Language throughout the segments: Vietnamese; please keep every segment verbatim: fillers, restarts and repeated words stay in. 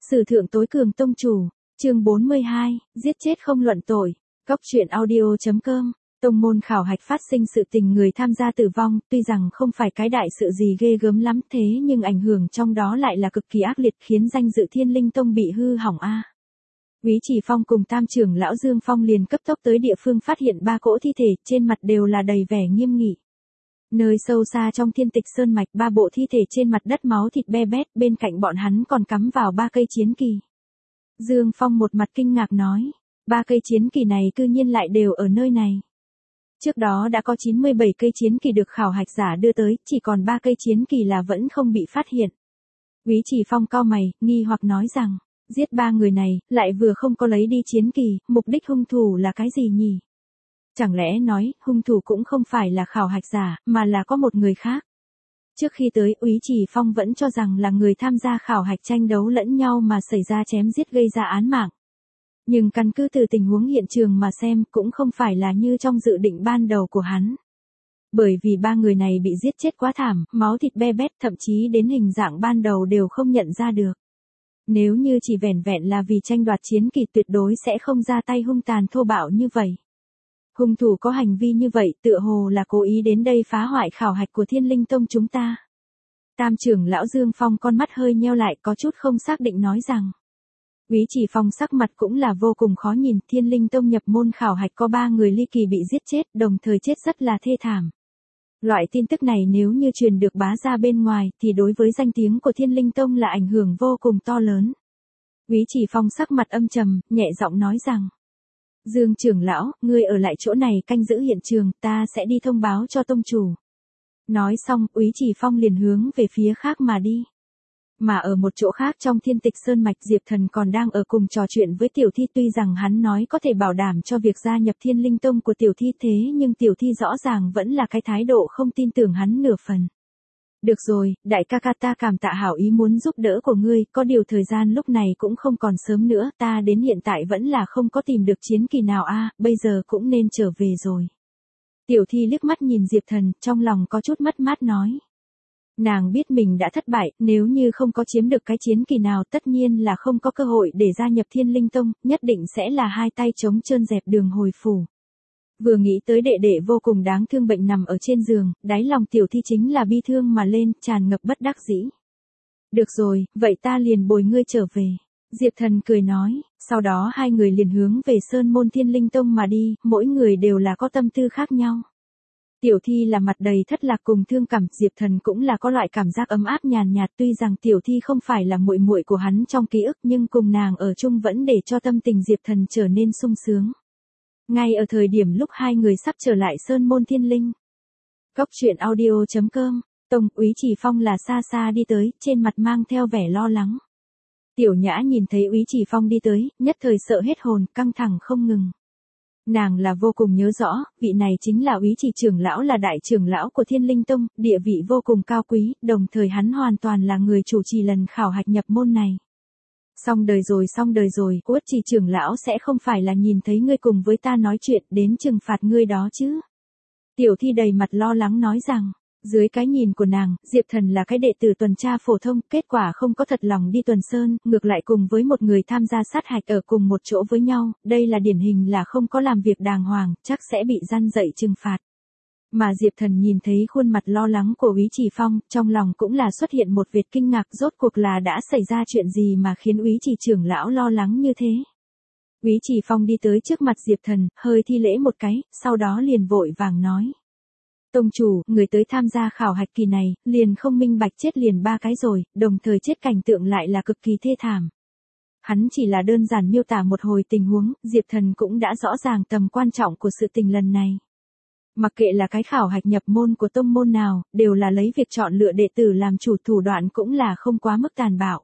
Sử thượng tối cường tông chủ, chương bốn mươi hai, giết chết không luận tội. Góc truyện audio.com, tông môn khảo hạch phát sinh sự tình người tham gia tử vong, tuy rằng không phải cái đại sự gì ghê gớm lắm thế nhưng ảnh hưởng trong đó lại là cực kỳ ác liệt khiến danh dự Thiên Linh Tông bị hư hỏng a. Úy Chỉ Phong cùng tam trưởng lão Dương Phong liền cấp tốc tới địa phương phát hiện ba cỗ thi thể, trên mặt đều là đầy vẻ nghiêm nghị. Nơi sâu xa trong Thiên Tịch Sơn mạch, ba bộ thi thể trên mặt đất máu thịt be bét, bên cạnh bọn hắn còn cắm vào ba cây chiến kỳ. Dương Phong một mặt kinh ngạc nói, ba cây chiến kỳ này cư nhiên lại đều ở nơi này. Trước đó đã có chín mươi bảy cây chiến kỳ được khảo hạch giả đưa tới, chỉ còn ba cây chiến kỳ là vẫn không bị phát hiện. Úy Chỉ Phong cau mày, nghi hoặc nói rằng, giết ba người này, lại vừa không có lấy đi chiến kỳ, mục đích hung thủ là cái gì nhỉ? Chẳng lẽ nói, hung thủ cũng không phải là khảo hạch giả, mà là có một người khác? Trước khi tới, Úy Chỉ Phong vẫn cho rằng là người tham gia khảo hạch tranh đấu lẫn nhau mà xảy ra chém giết gây ra án mạng. Nhưng căn cứ từ tình huống hiện trường mà xem cũng không phải là như trong dự định ban đầu của hắn. Bởi vì ba người này bị giết chết quá thảm, máu thịt be bét, thậm chí đến hình dạng ban đầu đều không nhận ra được. Nếu như chỉ vẻn vẹn là vì tranh đoạt chiến kỳ tuyệt đối sẽ không ra tay hung tàn thô bạo như vậy. Hung thủ có hành vi như vậy tựa hồ là cố ý đến đây phá hoại khảo hạch của Thiên Linh Tông chúng ta. Tam trưởng lão Dương Phong con mắt hơi nheo lại có chút không xác định nói rằng. Úy Chỉ Phong sắc mặt cũng là vô cùng khó nhìn, Thiên Linh Tông nhập môn khảo hạch có ba người ly kỳ bị giết chết, đồng thời chết rất là thê thảm. Loại tin tức này nếu như truyền được bá ra bên ngoài thì đối với danh tiếng của Thiên Linh Tông là ảnh hưởng vô cùng to lớn. Úy Chỉ Phong sắc mặt âm trầm, nhẹ giọng nói rằng. Dương trưởng lão, ngươi ở lại chỗ này canh giữ hiện trường, ta sẽ đi thông báo cho tông chủ. Nói xong, Úy Chỉ Phong liền hướng về phía khác mà đi. Mà ở một chỗ khác trong Thiên Tịch Sơn mạch, Diệp Thần còn đang ở cùng trò chuyện với Tiểu Thi, tuy rằng hắn nói có thể bảo đảm cho việc gia nhập Thiên Linh Tông của Tiểu Thi thế nhưng Tiểu Thi rõ ràng vẫn là cái thái độ không tin tưởng hắn nửa phần. Được rồi, đại ca ca, ta cảm tạ hảo ý muốn giúp đỡ của ngươi, có điều thời gian lúc này cũng không còn sớm nữa, ta đến hiện tại vẫn là không có tìm được chiến kỳ nào a, bây giờ cũng nên trở về rồi. Tiểu Thi liếc mắt nhìn Diệp Thần, trong lòng có chút mất mát nói. Nàng biết mình đã thất bại, nếu như không có chiếm được cái chiến kỳ nào tất nhiên là không có cơ hội để gia nhập Thiên Linh Tông, nhất định sẽ là hai tay trống trơn dẹp đường hồi phủ. Vừa nghĩ tới đệ đệ vô cùng đáng thương bệnh nằm ở trên giường, đáy lòng Tiểu Thi chính là bi thương mà lên, tràn ngập bất đắc dĩ. Được rồi, vậy ta liền bồi ngươi trở về. Diệp Thần cười nói, sau đó hai người liền hướng về Sơn môn Thiên Linh Tông mà đi, mỗi người đều là có tâm tư khác nhau. Tiểu Thi là mặt đầy thất lạc cùng thương cảm, Diệp Thần cũng là có loại cảm giác ấm áp nhàn nhạt, tuy rằng Tiểu Thi không phải là muội muội của hắn trong ký ức nhưng cùng nàng ở chung vẫn để cho tâm tình Diệp Thần trở nên sung sướng. Ngay ở thời điểm lúc hai người sắp trở lại Sơn môn Thiên Linh. Góc truyện audio.com, Tông Úy Chỉ Phong là xa xa đi tới, trên mặt mang theo vẻ lo lắng. Tiểu Nhã nhìn thấy Úy Chỉ Phong đi tới, nhất thời sợ hết hồn, căng thẳng không ngừng. Nàng là vô cùng nhớ rõ, vị này chính là Úy Chỉ trưởng lão, là đại trưởng lão của Thiên Linh Tông, địa vị vô cùng cao quý, đồng thời hắn hoàn toàn là người chủ trì lần khảo hạch nhập môn này. Xong đời rồi xong đời rồi, Úy Chỉ trưởng lão sẽ không phải là nhìn thấy ngươi cùng với ta nói chuyện đến trừng phạt ngươi đó chứ. Tiểu Thi đầy mặt lo lắng nói rằng, dưới cái nhìn của nàng, Diệp Thần là cái đệ tử tuần tra phổ thông, kết quả không có thật lòng đi tuần sơn, ngược lại cùng với một người tham gia sát hạch ở cùng một chỗ với nhau, đây là điển hình là không có làm việc đàng hoàng, chắc sẽ bị răn dạy trừng phạt. Mà Diệp Thần nhìn thấy khuôn mặt lo lắng của Úy Chỉ Phong, trong lòng cũng là xuất hiện một vệt kinh ngạc, rốt cuộc là đã xảy ra chuyện gì mà khiến Úy Chỉ trưởng lão lo lắng như thế. Úy Chỉ Phong đi tới trước mặt Diệp Thần, hơi thi lễ một cái, sau đó liền vội vàng nói. Tông chủ, người tới tham gia khảo hạch kỳ này, liền không minh bạch chết liền ba cái rồi, đồng thời chết cảnh tượng lại là cực kỳ thê thảm. Hắn chỉ là đơn giản miêu tả một hồi tình huống, Diệp Thần cũng đã rõ ràng tầm quan trọng của sự tình lần này. Mặc kệ là cái khảo hạch nhập môn của tông môn nào, đều là lấy việc chọn lựa đệ tử làm chủ, thủ đoạn cũng là không quá mức tàn bạo.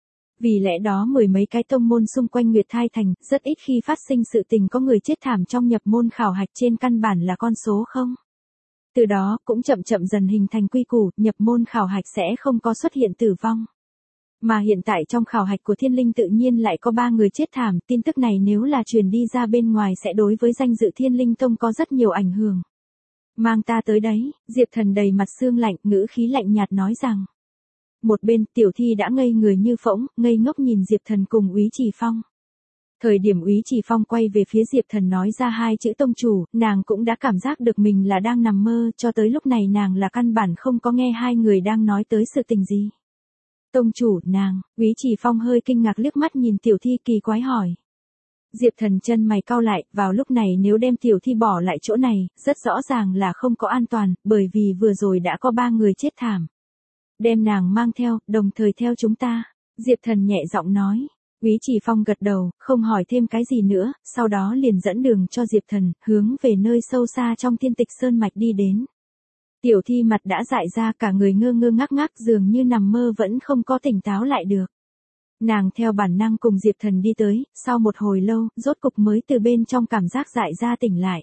Vì lẽ đó mười mấy cái tông môn xung quanh Nguyệt Thai Thành, rất ít khi phát sinh sự tình có người chết thảm trong nhập môn khảo hạch, trên căn bản là con số không. Từ đó, cũng chậm chậm dần hình thành quy củ, nhập môn khảo hạch sẽ không có xuất hiện tử vong. Mà hiện tại trong khảo hạch của Thiên Linh tự nhiên lại có ba người chết thảm, tin tức này nếu là truyền đi ra bên ngoài sẽ đối với danh dự Thiên Linh Tông có rất nhiều ảnh hưởng. Mang ta tới đấy, Diệp Thần đầy mặt sương lạnh, ngữ khí lạnh nhạt nói rằng. một bên Tiểu Thi đã ngây người như phỗng, ngây ngốc nhìn Diệp Thần cùng Úy Trì Phong. Thời điểm Úy Trì Phong quay về phía Diệp Thần nói ra hai chữ tông chủ, nàng cũng đã cảm giác được mình là đang nằm mơ, cho tới lúc này nàng là căn bản không có nghe hai người đang nói tới sự tình gì. Tông chủ, nàng, Úy Trì Phong hơi kinh ngạc liếc mắt nhìn Tiểu Thi kỳ quái hỏi. Diệp Thần chân mày cau lại, vào lúc này nếu đem Tiểu Thi bỏ lại chỗ này, rất rõ ràng là không có an toàn, bởi vì vừa rồi đã có ba người chết thảm. Đem nàng mang theo, đồng thời theo chúng ta, Diệp Thần nhẹ giọng nói. Úy Trì Phong gật đầu, không hỏi thêm cái gì nữa, sau đó liền dẫn đường cho Diệp Thần, hướng về nơi sâu xa trong Thiên Tịch Sơn mạch đi đến. Tiểu Thi mặt đã dại ra, cả người ngơ ngơ ngác ngác, dường như nằm mơ vẫn không có tỉnh táo lại được. Nàng theo bản năng cùng Diệp Thần đi tới, sau một hồi lâu, rốt cục mới từ bên trong cảm giác dại ra tỉnh lại.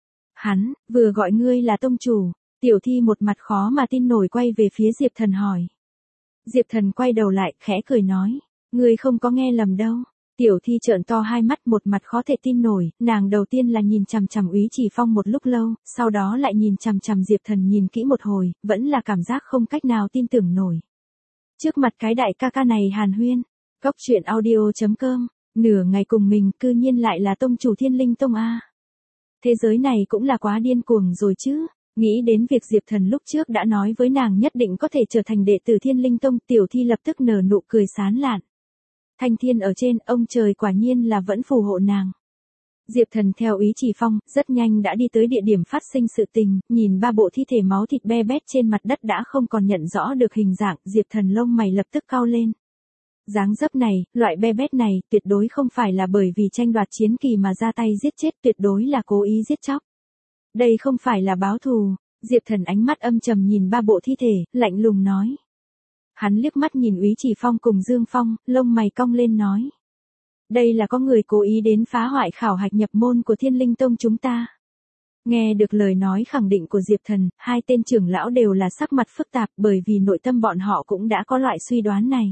Hắn, vừa gọi ngươi là tông chủ, Tiểu Thi một mặt khó mà tin nổi quay về phía Diệp Thần hỏi. Diệp Thần quay đầu lại, khẽ cười nói, ngươi không có nghe lầm đâu. Tiểu Thi trợn to hai mắt một mặt khó thể tin nổi, nàng đầu tiên là nhìn chằm chằm Úy Trì Phong một lúc lâu, sau đó lại nhìn chằm chằm Diệp Thần nhìn kỹ một hồi, vẫn là cảm giác không cách nào tin tưởng nổi. Trước mặt cái đại ca ca này hàn huyên, Cốc Truyện Audio chấm com, nửa ngày cùng mình cư nhiên lại là tông chủ Thiên Linh Tông A. Thế giới này cũng là quá điên cuồng rồi chứ, nghĩ đến việc Diệp Thần lúc trước đã nói với nàng nhất định có thể trở thành đệ tử Thiên Linh Tông, Tiểu Thi lập tức nở nụ cười sán lạn. Thanh thiên ở trên, ông trời quả nhiên là vẫn phù hộ nàng. Diệp Thần theo Úy Trì Phong, rất nhanh đã đi tới địa điểm phát sinh sự tình, nhìn ba bộ thi thể máu thịt be bét trên mặt đất đã không còn nhận rõ được hình dạng, Diệp Thần lông mày lập tức cau lên. Dáng dấp này, loại be bét này, tuyệt đối không phải là bởi vì tranh đoạt chiến kỳ mà ra tay giết chết, tuyệt đối là cố ý giết chóc. Đây không phải là báo thù, Diệp Thần ánh mắt âm trầm nhìn ba bộ thi thể, lạnh lùng nói. Hắn liếc mắt nhìn Úy Trì Phong cùng Dương Phong, lông mày cong lên nói. Đây là có người cố ý đến phá hoại khảo hạch nhập môn của Thiên Linh Tông chúng ta. Nghe được lời nói khẳng định của Diệp Thần, hai tên trưởng lão đều là sắc mặt phức tạp bởi vì nội tâm bọn họ cũng đã có loại suy đoán này.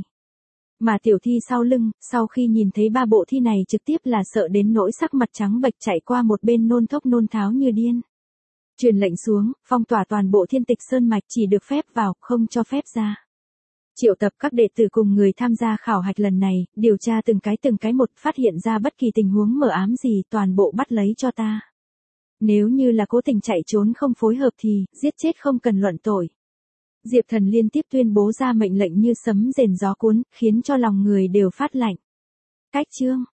Mà Tiểu Thi sau lưng, sau khi nhìn thấy ba bộ thi này trực tiếp là sợ đến nỗi sắc mặt trắng bệch chạy qua một bên nôn thốc nôn tháo như điên. Truyền lệnh xuống, phong tỏa toàn bộ Thiên Tịch Sơn mạch chỉ được phép vào, không cho phép ra. Triệu tập các đệ tử cùng người tham gia khảo hạch lần này, điều tra từng cái từng cái một, phát hiện ra bất kỳ tình huống mờ ám gì, toàn bộ bắt lấy cho ta. Nếu như là cố tình chạy trốn không phối hợp thì, giết chết không cần luận tội. Diệp Thần liên tiếp tuyên bố ra mệnh lệnh như sấm rền gió cuốn, khiến cho lòng người đều phát lạnh. Cách chương